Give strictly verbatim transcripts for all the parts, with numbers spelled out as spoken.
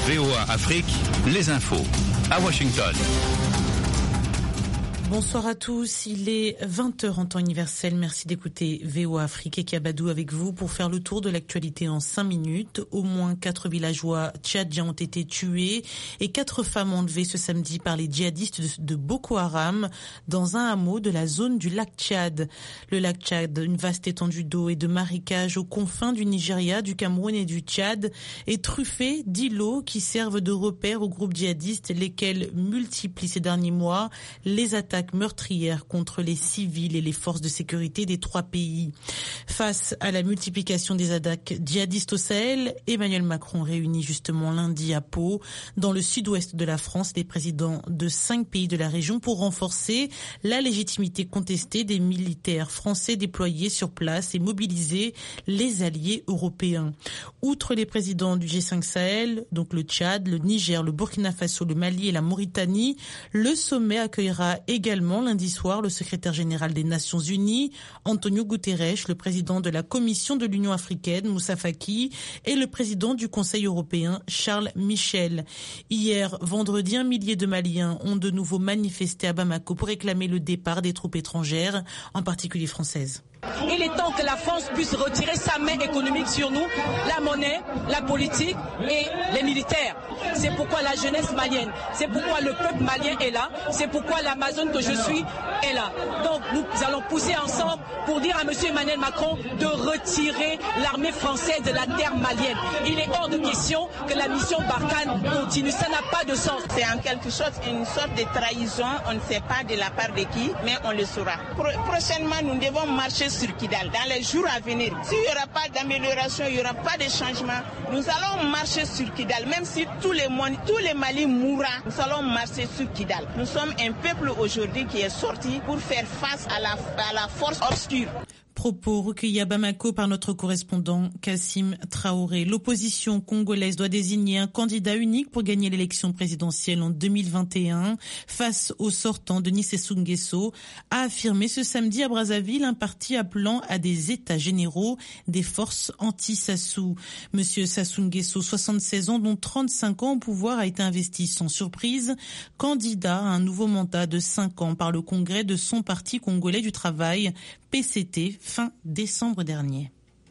V O A Afrique, les infos à Washington. Bonsoir à tous, il est vingt heures en temps universel. Merci d'écouter V O A Afrique et Kabadou avec vous pour faire le tour de l'actualité en cinq minutes. Au moins quatre villageois tchadiens ont été tués et quatre femmes enlevées ce samedi par les djihadistes de Boko Haram dans un hameau de la zone du lac Tchad. Le lac Tchad, une vaste étendue d'eau et de marécages aux confins du Nigeria, du Cameroun et du Tchad, est truffé d'îlots qui servent de repères aux groupes djihadistes, lesquels multiplient ces derniers mois les attaques meurtrières contre les civils et les forces de sécurité des trois pays. Face à la multiplication des attaques djihadistes au Sahel, Emmanuel Macron réunit justement lundi à Pau, dans le sud-ouest de la France, les présidents de cinq pays de la région pour renforcer la légitimité contestée des militaires français déployés sur place et mobiliser les alliés européens. Outre les présidents du G cinq Sahel, donc le Tchad, le Niger, le Burkina Faso, le Mali et la Mauritanie, le sommet accueillera également Également lundi soir le secrétaire général des Nations Unies, Antonio Guterres, le président de la Commission de l'Union africaine, Moussa Faki, et le président du Conseil européen, Charles Michel. Hier, vendredi, un millier de Maliens ont de nouveau manifesté à Bamako pour réclamer le départ des troupes étrangères, en particulier françaises. Il est temps que la France puisse retirer sa main économique sur nous, la monnaie, la politique et les militaires. C'est pourquoi la jeunesse malienne, c'est pourquoi le peuple malien est là, c'est pourquoi l'Amazone que je suis est là. Donc nous allons pousser ensemble pour dire à M. Emmanuel Macron de retirer l'armée française de la terre malienne. Il est hors de question que la mission Barkhane continue, ça n'a pas de sens. C'est en quelque sorte une sorte de trahison, on ne sait pas de la part de qui, mais on le saura. Pro- prochainement, nous devons marcher sur Kidal dans les jours à venir. S'il n'y aura pas d'amélioration, il n'y aura pas de changement, nous allons marcher sur Kidal. Même si tous les, tous les Mali mourront, nous allons marcher sur Kidal. Nous sommes un peuple aujourd'hui qui est sorti pour faire face à la, à la force obscure. Propos recueillis à Bamako par notre correspondant Kassim Traoré. L'opposition congolaise doit désigner un candidat unique pour gagner l'élection présidentielle en deux mille vingt et un face au sortant Denis Sassou Nguesso, a affirmé ce samedi à Brazzaville un parti appelant à des états généraux des forces anti-Sassou. Monsieur Sassou Nguesso, soixante-seize ans, dont trente-cinq ans au pouvoir, a été investi sans surprise candidat à un nouveau mandat de cinq ans par le congrès de son parti congolais du travail, P C T, fin décembre dernier.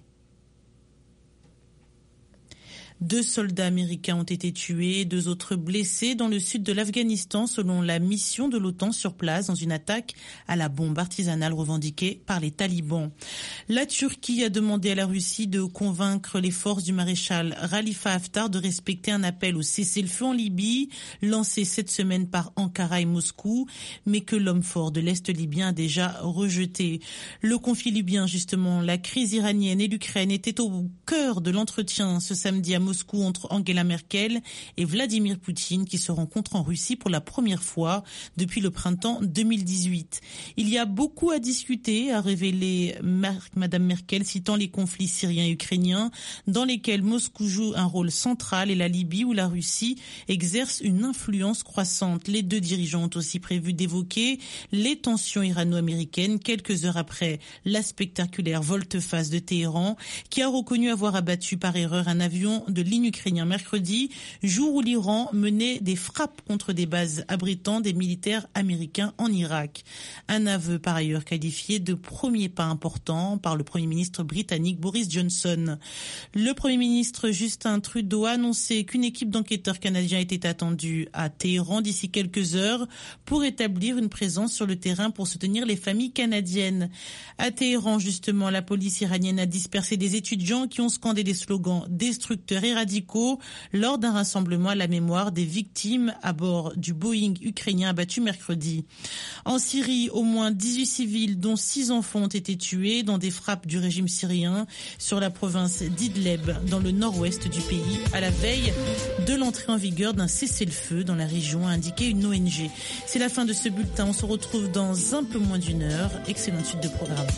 Deux soldats américains ont été tués, deux autres blessés dans le sud de l'Afghanistan selon la mission de l'OTAN sur place dans une attaque à la bombe artisanale revendiquée par les talibans. La Turquie a demandé à la Russie de convaincre les forces du maréchal Khalifa Haftar de respecter un appel au cessez-le-feu en Libye lancé cette semaine par Ankara et Moscou, mais que l'homme fort de l'Est libyen a déjà rejeté. Le conflit libyen, justement, la crise iranienne et l'Ukraine étaient au cœur de l'entretien ce samedi à Moscou entre Angela Merkel et Vladimir Poutine qui se rencontrent en Russie pour la première fois depuis le printemps deux mille dix-huit. Il y a beaucoup à discuter, a révélé Madame Merkel, citant les conflits syriens et ukrainiens dans lesquels Moscou joue un rôle central et la Libye où la Russie exerce une influence croissante. Les deux dirigeants ont aussi prévu d'évoquer les tensions irano-américaines quelques heures après la spectaculaire volte-face de Téhéran qui a reconnu avoir abattu par erreur un avion de ligne ukrainien mercredi, jour où l'Iran menait des frappes contre des bases abritant des militaires américains en Irak. Un aveu par ailleurs qualifié de premier pas important par le Premier ministre britannique Boris Johnson. Le Premier ministre Justin Trudeau a annoncé qu'une équipe d'enquêteurs canadiens était attendue à Téhéran d'ici quelques heures pour établir une présence sur le terrain pour soutenir les familles canadiennes. À Téhéran, justement, la police iranienne a dispersé des étudiants qui ont scandé des slogans destructeurs et radicaux lors d'un rassemblement à la mémoire des victimes à bord du Boeing ukrainien abattu mercredi. En Syrie, au moins dix-huit civils, dont six enfants, ont été tués dans des frappes du régime syrien sur la province d'Idleb, dans le nord-ouest du pays, à la veille de l'entrée en vigueur d'un cessez-le-feu dans la région, a indiqué une O N G. C'est la fin de ce bulletin. On se retrouve dans un peu moins d'une heure. Excellente suite de programme.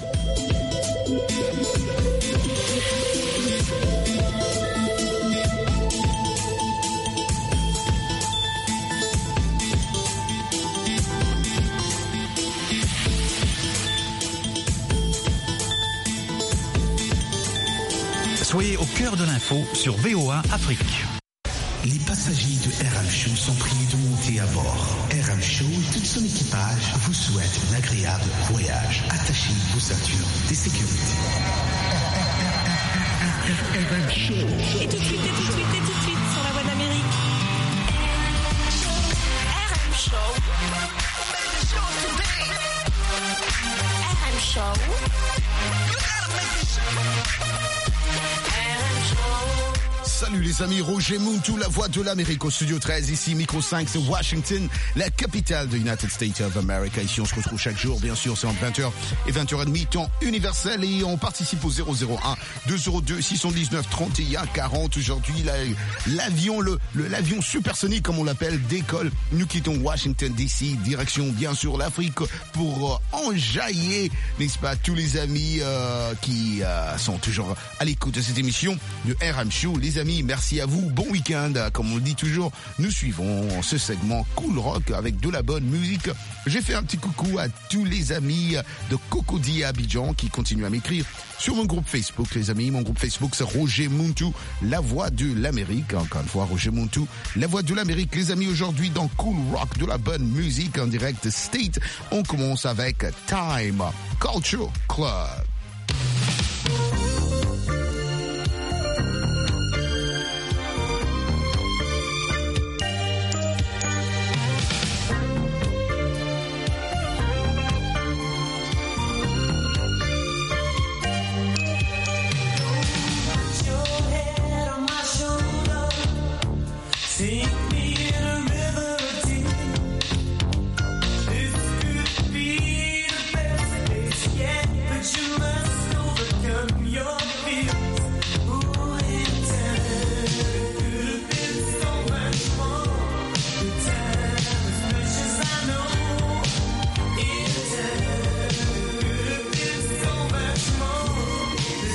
Soyez au cœur de l'info sur V O A Afrique. les passagers de R M Show sont priés de monter à bord. R M Show et tout son équipage vous souhaitent un agréable voyage. Attachez vos ceintures de sécurité. R M Show. Et tout de suite, et tout de suite, et tout de suite sur la voie d'Amérique. R M Show. R M Show. Salut les amis, Roger Muntu, la voix de l'Amérique au studio treize, ici micro cinq, c'est Washington, la capitale de United States of America. Ici on se retrouve chaque jour, bien sûr, c'est entre vingt heures et vingt heures trente, temps universel, et on participe au zéro zéro un deux zéro deux six cent dix-neuf trente et un quarante. Aujourd'hui, la, l'avion, le, le, l'avion supersonique, comme on l'appelle, décolle. Nous quittons Washington D C, direction bien sûr l'Afrique, pour euh, enjailler, n'est-ce pas, tous les amis euh, qui euh, sont toujours à l'écoute de cette émission de R M Show. Les amis, merci à vous, bon week-end. Comme on le dit toujours, nous suivons ce segment Cool Rock avec de la bonne musique. J'ai fait un petit coucou à tous les amis de Cocody à Abidjan qui continuent à m'écrire sur mon groupe Facebook, les amis. Mon groupe Facebook, c'est Roger Muntu, la voix de l'Amérique. Encore une fois, Roger Muntu, la voix de l'Amérique. Les amis, aujourd'hui dans Cool Rock, de la bonne musique en direct State. On commence avec Time Culture Club.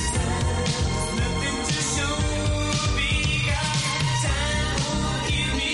Give me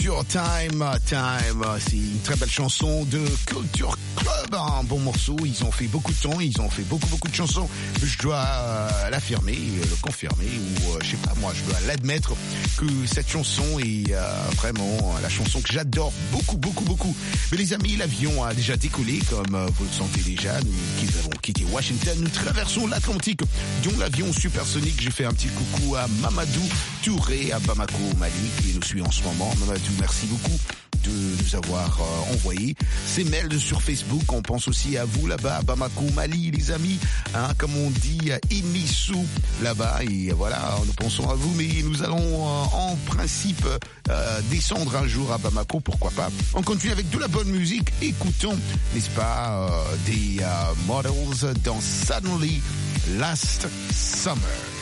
Culture Time, Time, c'est une très belle chanson de Culture Club, un bon morceau, ils ont fait beaucoup de temps, ils ont fait beaucoup beaucoup de chansons, je dois euh, l'affirmer, le confirmer, ou euh, je sais pas moi, je dois l'admettre que cette chanson est euh, vraiment la chanson que j'adore beaucoup beaucoup beaucoup. Mais les amis, l'avion a déjà décollé, comme euh, vous le sentez déjà, nous qui avons quitté Washington, nous traversons l'Atlantique, dont l'avion supersonique. J'ai fait un petit coucou à Mamadou Touré à Bamako, Mali, qui nous suit en ce moment. Mamadou, merci beaucoup de nous avoir euh, envoyé ces mails sur Facebook. On pense aussi à vous là-bas, à Bamako, Mali, les amis, hein, comme on dit, à Imissou là-bas. Et voilà, nous pensons à vous, mais nous allons euh, en principe euh, descendre un jour à Bamako, pourquoi pas. On continue avec de la bonne musique. Écoutons, n'est-ce pas, euh, des euh, Models dans Suddenly Last Summer.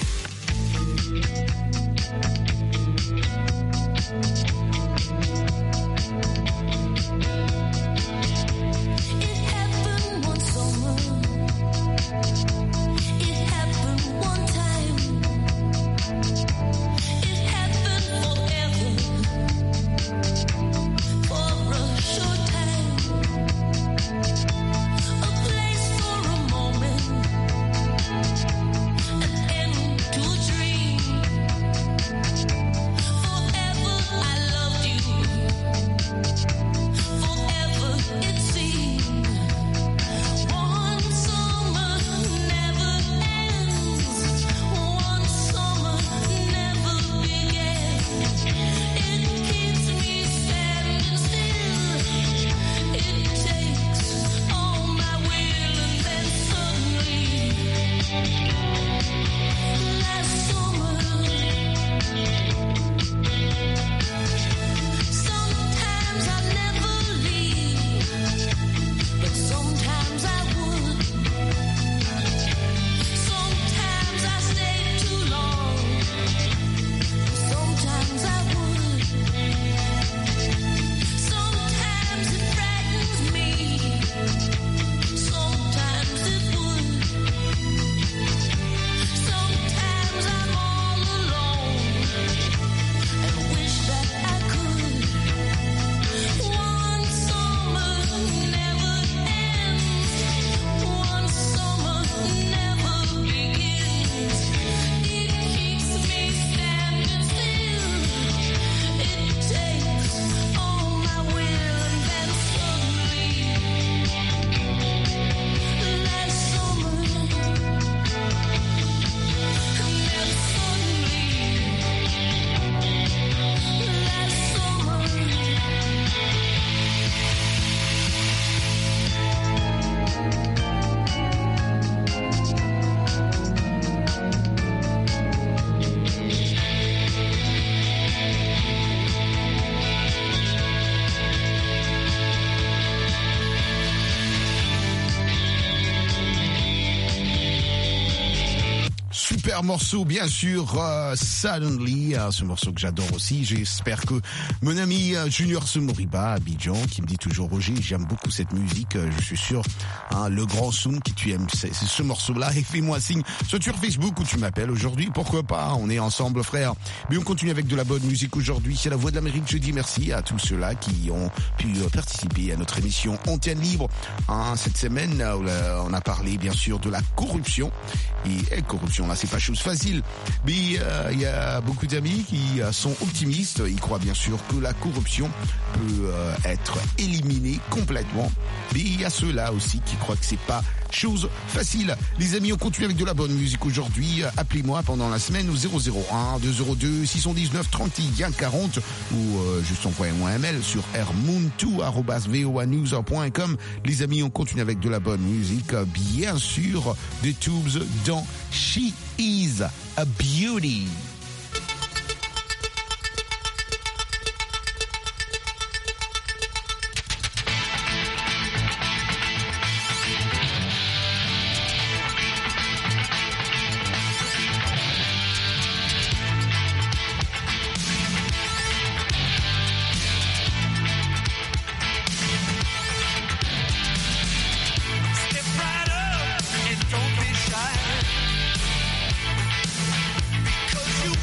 Super morceau, bien sûr, uh, Suddenly, uh, ce morceau que j'adore aussi. J'espère que mon ami uh, Junior Semoriba à Abidjan, qui me dit toujours Roger, j'aime beaucoup cette musique, uh, je suis sûr, hein, le grand Soum qui tu aimes, c'est, c'est ce morceau-là, et fais-moi signe, soit sur Facebook ou tu m'appelles aujourd'hui, pourquoi pas, on est ensemble frère. Mais on continue avec de la bonne musique aujourd'hui, c'est la Voix de l'Amérique. Je dis merci à tous ceux-là qui ont pu uh, participer à notre émission Antenne Libre. Hein, cette semaine, uh, on a parlé bien sûr de la corruption, et, et corruption là, c'est pas chose facile, mais il euh, y a beaucoup d'amis qui euh, sont optimistes. Ils croient bien sûr que la corruption peut euh, être éliminée complètement, mais il y a ceux-là aussi qui croient que c'est pas chose facile. Les amis, on continue avec de la bonne musique aujourd'hui. Appelez-moi pendant la semaine au zéro zéro un deux zéro deux six un neuf trente et un quarante ou euh, juste envoyez-moi un mail sur r mountou arobase v o a news point com. Les amis, on continue avec de la bonne musique, bien sûr, des tubes dans She Is a Beauty. Don't be shy, 'cause you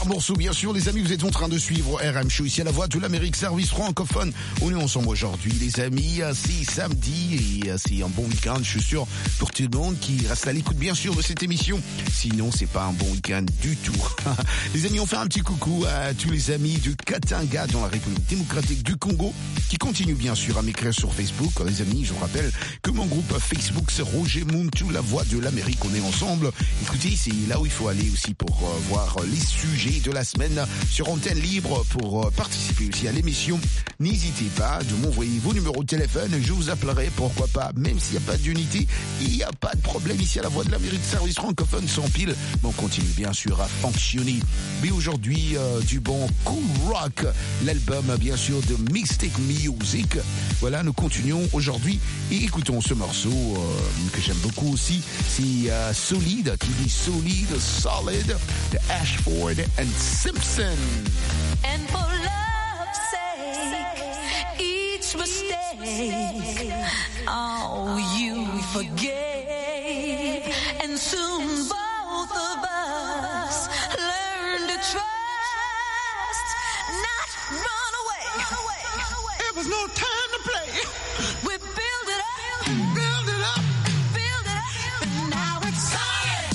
morceau, bien sûr, les amis, vous êtes en train de suivre R M Show ici à la Voix de l'Amérique, service francophone. On est ensemble aujourd'hui, les amis. C'est samedi et c'est un bon week-end, je suis sûr, pour tout le monde qui reste à l'écoute, bien sûr, de cette émission. Sinon, c'est pas un bon week-end du tout. Les amis, on fait un petit coucou à tous les amis de Katanga dans la République démocratique du Congo qui continuent, bien sûr, à m'écrire sur Facebook. Les amis, je vous rappelle que mon groupe Facebook, c'est Roger Muntu, la Voix de l'Amérique. On est ensemble. Écoutez, c'est là où il faut aller aussi pour euh, voir les sujets de la semaine sur antenne libre pour euh, participer aussi à l'émission. N'hésitez pas de m'envoyer vos numéros de téléphone. Je vous appellerai, pourquoi pas, même s'il n'y a pas d'unité, il n'y a pas de problème ici à la Voix de l'Amérique, service francophone sans pile. Mais on continue bien sûr à fonctionner. Mais aujourd'hui, euh, du bon cool rock, l'album bien sûr de Mystic Music. Voilà, nous continuons aujourd'hui et écoutons ce morceau euh, que j'aime beaucoup aussi. C'est euh, Solid, qui dit Solid, Solid, de Ashford and Simpson. And for love's sake, each mistake, oh, you forgave, and soon both of us learn to trust, not run away. Run away. Run away. It was no time to play. We build it up, build it up, build it up, and now it's solid,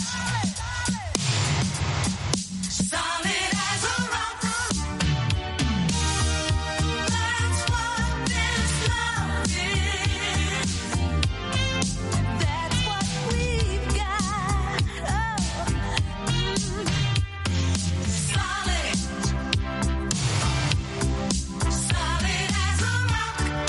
solid as a rock. That's what this love is. That's what we've got. Oh, mm. Solid, solid as a rock.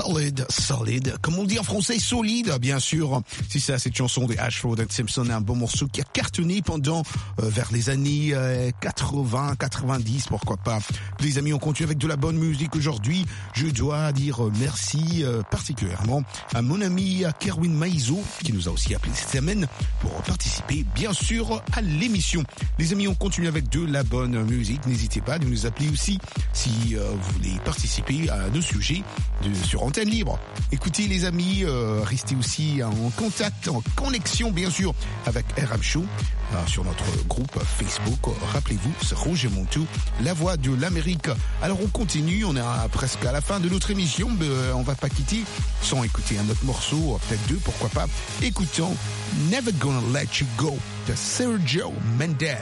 Solid, solid, comme on dit en français, solide, bien sûr. C'est ça, cette chanson de Ashford and Simpson, un bon morceau qui a cartonné pendant, euh, vers les années euh, quatre-vingts, quatre-vingt-dix, pourquoi pas. Les amis, on continue avec de la bonne musique aujourd'hui. Je dois dire merci euh, particulièrement à mon ami Kerwin Maizo, qui nous a aussi appelé cette semaine pour participer, bien sûr, à l'émission. Les amis, on continue avec de la bonne musique. N'hésitez pas à nous appeler aussi si euh, vous voulez participer à nos sujets de, sur Antenne Libre. Écoutez les amis, euh, restez aussi en contact, en connexion bien sûr avec R M Show euh, sur notre groupe Facebook. Rappelez-vous, c'est Roger Montou, la voix de l'Amérique. Alors on continue, on est presque à la fin de notre émission, mais euh, on va pas quitter sans écouter un autre morceau, peut-être deux, pourquoi pas. Écoutons Never Gonna Let You Go de Sergio Mendes.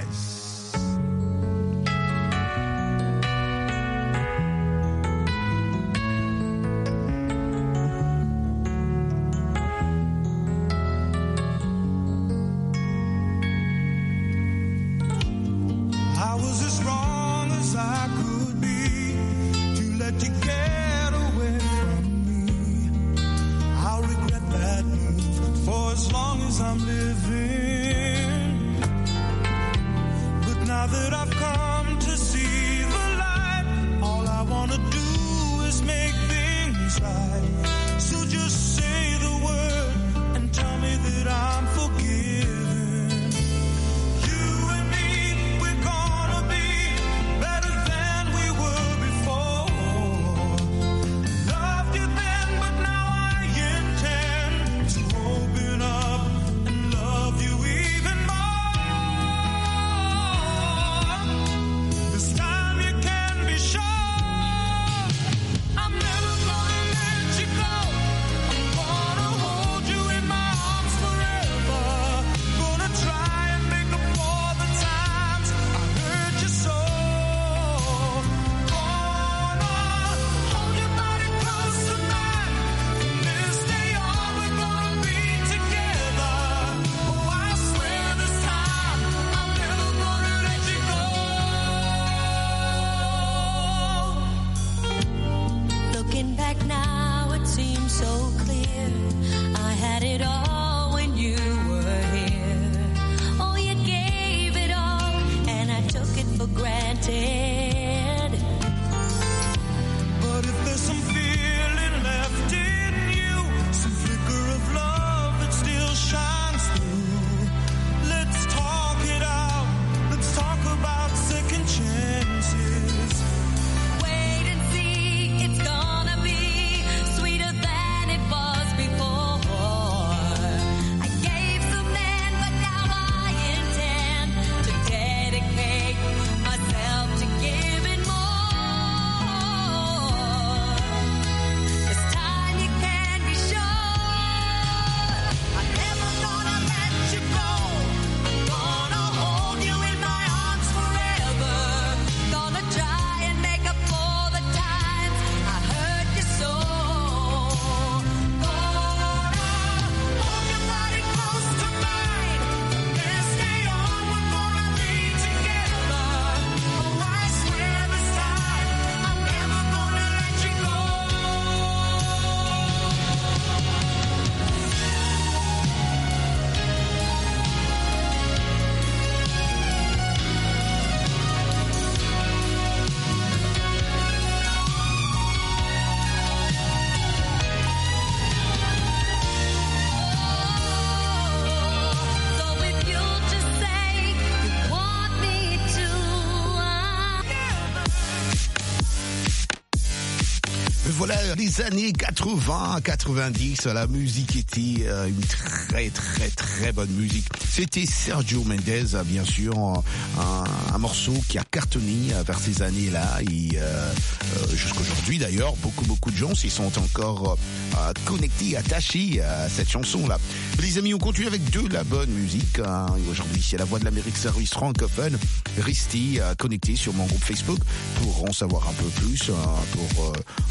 Voilà, les années quatre-vingts, quatre-vingt-dix, la musique était euh, une très très très bonne musique. C'était Sergio Mendes, bien sûr, un, un morceau qui a cartonné vers ces années-là et euh, euh, jusqu'aujourd'hui d'ailleurs, beaucoup beaucoup de gens s'y sont encore euh, connectés, attachés à cette chanson-là. Les amis, on continue avec de la bonne musique. Hein. Aujourd'hui, c'est la voix de l'Amérique service francophone. Restez euh, connectés sur mon groupe Facebook pour en savoir un peu plus, euh, pour euh, ce qui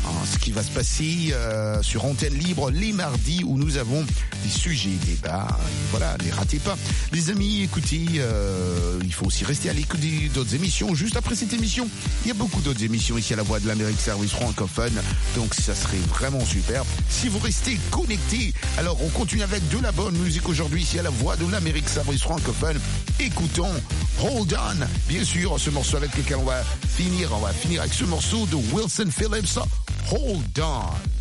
qui va se passer euh, sur Antenne Libre les mardis où nous avons des sujets, des débats. Voilà, ne les ratez pas. Les amis, écoutez, euh, il faut aussi rester à l'écoute d'autres émissions. Juste après cette émission, il y a beaucoup d'autres émissions ici à la Voix de l'Amérique, service francophone. Donc ça serait vraiment super si vous restez connectés. Alors on continue avec de la bonne musique aujourd'hui ici à la Voix de l'Amérique, service francophone. Écoutons Hold On. Bien sûr, ce morceau avec lequel on va finir, on va finir avec ce morceau de Wilson Phillips, Hold On.